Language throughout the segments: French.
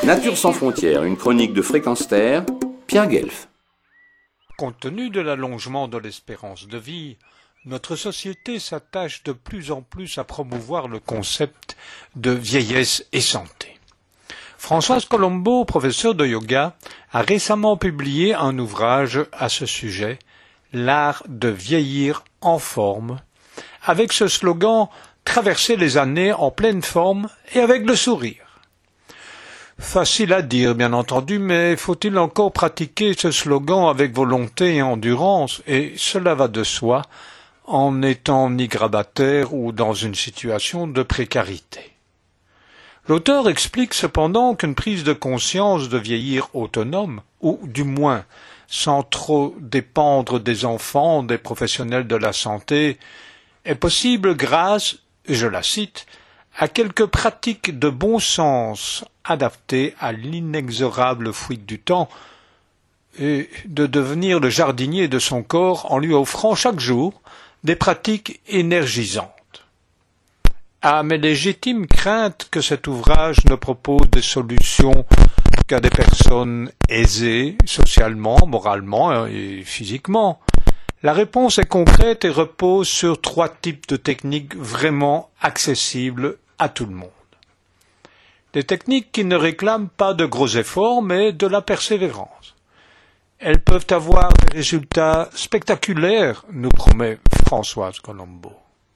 Nature sans frontières, une chronique de Fréquence Terre, Pierre Guelf. Compte tenu de l'allongement de l'espérance de vie, notre société s'attache de plus en plus à promouvoir le concept de vieillesse et santé. Françoise Colombo, professeure de yoga, a récemment publié un ouvrage à ce sujet, L'art de vieillir en forme, avec ce slogan « Traverser les années en pleine forme et avec le sourire ». Facile à dire, bien entendu, mais faut-il encore pratiquer ce slogan avec volonté et endurance, et cela va de soi, en n'étant ni grabataire ou dans une situation de précarité. L'auteur explique cependant qu'une prise de conscience de vieillir autonome, ou du moins sans trop dépendre des enfants, des professionnels de la santé, est possible grâce, je la cite, à quelques pratiques de bon sens adaptées à l'inexorable fuite du temps et de devenir le jardinier de son corps en lui offrant chaque jour des pratiques énergisantes. À mes légitimes craintes que cet ouvrage ne propose des solutions qu'à des personnes aisées, socialement, moralement et physiquement, la réponse est concrète et repose sur 3 types de techniques vraiment accessibles à tout le monde. Des techniques qui ne réclament pas de gros efforts, mais de la persévérance. Elles peuvent avoir des résultats spectaculaires, nous promet Françoise Colombo.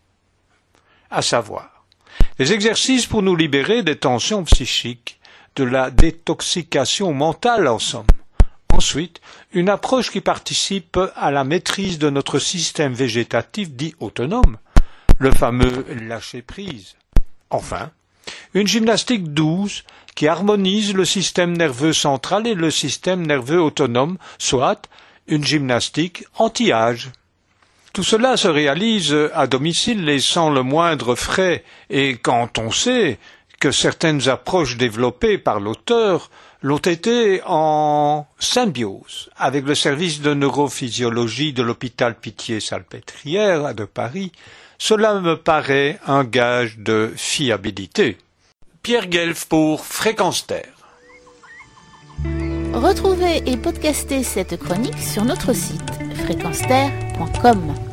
À savoir, les exercices pour nous libérer des tensions psychiques, de la détoxication mentale en somme. Ensuite, une approche qui participe à la maîtrise de notre système végétatif dit autonome, le fameux lâcher-prise. Enfin, une gymnastique douce qui harmonise le système nerveux central et le système nerveux autonome, soit une gymnastique anti-âge. Tout cela se réalise à domicile et sans le moindre frais, et quand on sait que certaines approches développées par l'auteur l'ont été en symbiose avec le service de neurophysiologie de l'hôpital Pitié-Salpêtrière de Paris, cela me paraît un gage de fiabilité. Pierre Guelf pour Fréquence Terre. Retrouvez et podcastez cette chronique sur notre site fréquenceterre.com.